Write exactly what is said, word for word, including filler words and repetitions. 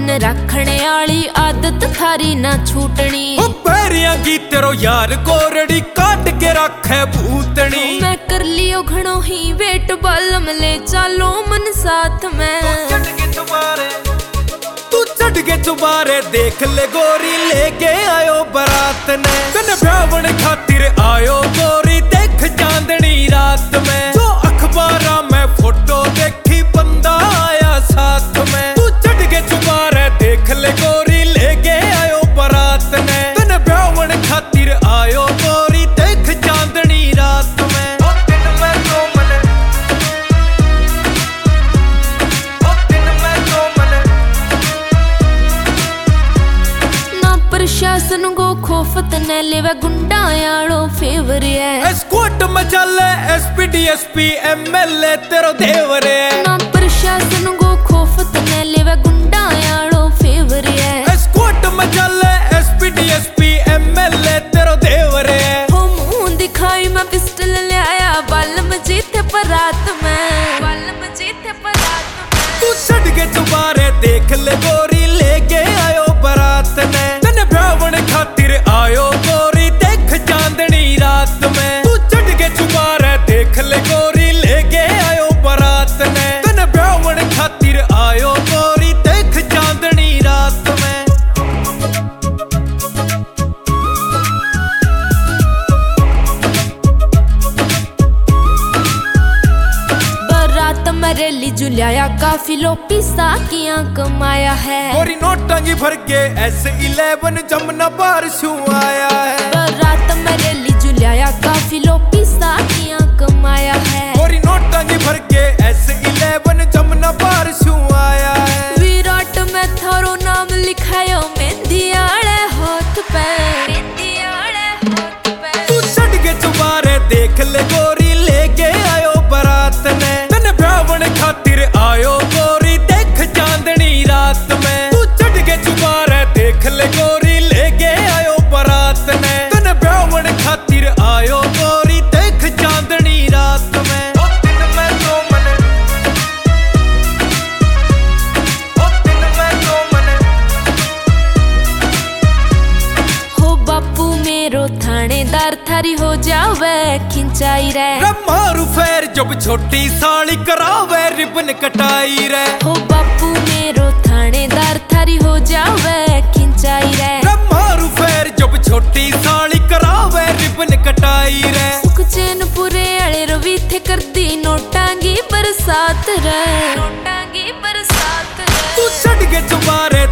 मन रखने आली आदत थारी ना छूटनी। पैरियां की तेरो यार कोरड़ी काट के रखे भूतनी। मैं कर लियो घणो ही वेट बालम ले चालो मन साथ में। तू चढ़ के चुबारे तू चढ़ के चुबारे देख ले गोरी लेके आयो बारात ने। कन ब्यावन खातिर आयो गोरी देख चांदनी रात में। जो अखबारा में फोटो देखी बंदा आया साथ में। तू चढ़ के चुबारे देख ले गोरी लेके आयो बारात ने। कन ब्यावन खातिर आयो गोरी देख चांदनी रात में। ओ दिन में तो मने ओ दिन में तो मने ना प्रशासन को खोफत न लेवे गुंडा यारो फेवर है। एस्कॉट में चले एसपी डीएसपी एमएलए तेरो देवर है। ना प्रशासन को खोफत न लेवे गुंडा यारो फेवर है। एस्कॉट में चले एसपी डीएसपी एमएलए तेरो देवर है। हो मुंह दिखाई मैं पिस्टल ले आया बालम जीते परात में। बालम जीते परात में। तू चढ़ के चुबारे देख ले गोरी लेके आयो बारात ने। तन ब्यावन खातिर आयो गोरी देख चांदनी रात में। तू चढ़ के चुबारे देख ले गोरी लेके आयो बारात ने। तन ब्यावन खातिर आयो गोरी देख चांदनी रात में। बारात मरेली जुलिया काफी लो पिसा किया कमाया है। गोरी नोटांगी भर के ऐसे इलेवन जमुना बारिशू आया है। बारात मरेली जुलिया काफी लो पिसा किया कमाया है। गोरी नोटांगी भर के ऐसे इलेवन जमुना बारिशू आया है। विराट में थारो नाम लिखायो मेहंदी आले हाथ पे। मेहंदी आले हाथ पे। तू चढ़ के चुबारे देख ले गोरी लेके आयो बारात ने। तन ब्यावन खातिर आयो गोरी देख चांदनी रात में। तू चढ़ के चुबारे देख ले गोरी लेके आयो बारात ने। तन ब्यावन खातिर आयो गोरी देख चांदनी रात में। ओ दिन में तो मने ओ दिन में तो मने हो बापू मेरो थानेदार थारी हो जावे खिंचाई रे। मारू फेर जब छोटी साली करावे रिबन कटाई रे। हो बापू मेरो थानेदार थारी हो जावे खिंचाई रे। मारू फेर जब छोटी साली करावे रिबन कटाई रे। सुखचैन पूरे अले रवि थे कर दी नोटांगी बरसात रे। नोटांगी बरसात रे। तू चढ़ के चुबारे